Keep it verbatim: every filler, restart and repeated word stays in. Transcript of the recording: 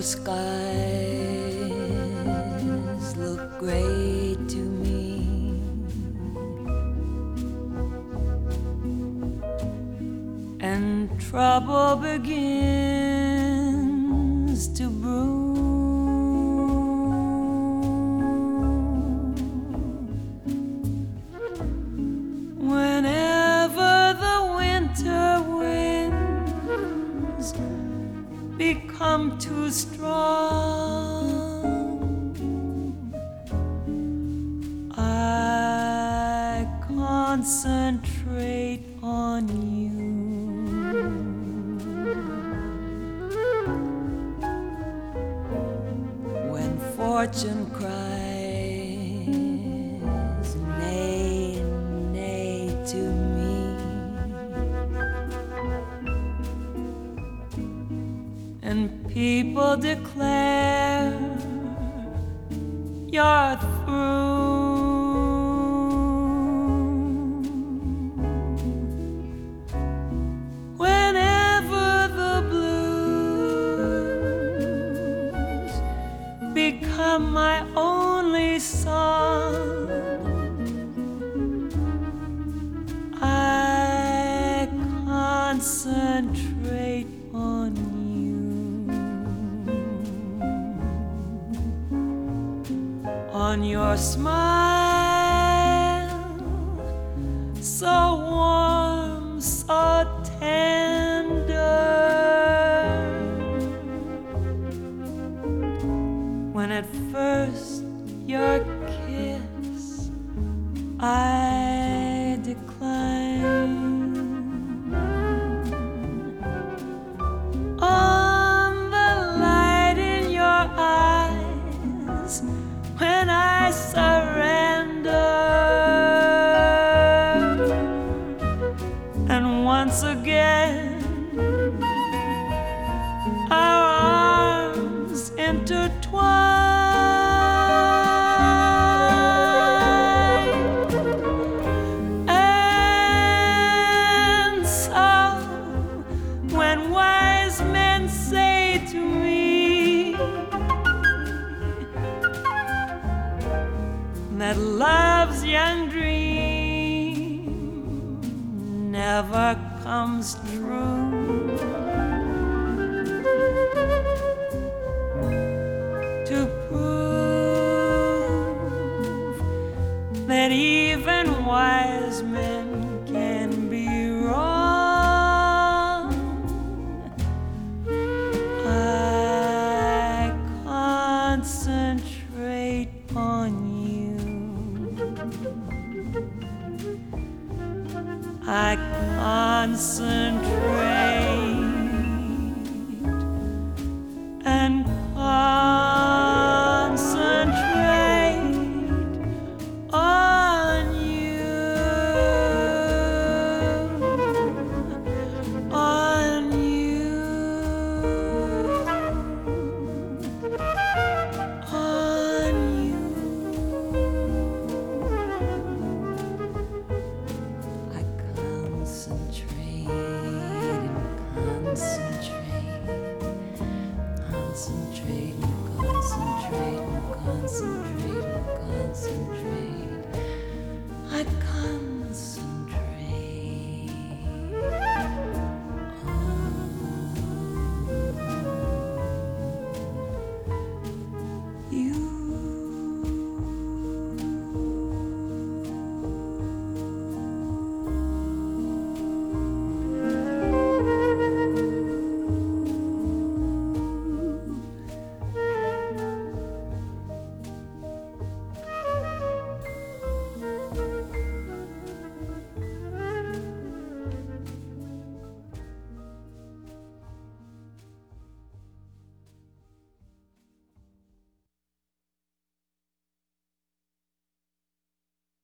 skies look gray to me, and trouble begins to brew. Whenever the winter winds become too strong, I concentrate on you. When fortune cries nay, nay to me, and people declare you're through, whenever the blues become my only song, I concentrate on you, on your smile, so warm, so tender. When at first your kiss I decline, on the light in your eyes when I surrender, and once again our arms intertwine. And so when wise men say to me that love's young dream never comes true, to prove that even wise men can be wrong, I concentrate on you. I concentrate and concentrate on you, on you, on you. I concentrate and concentrate, concentrate and concentrate and concentrate and concentrate. I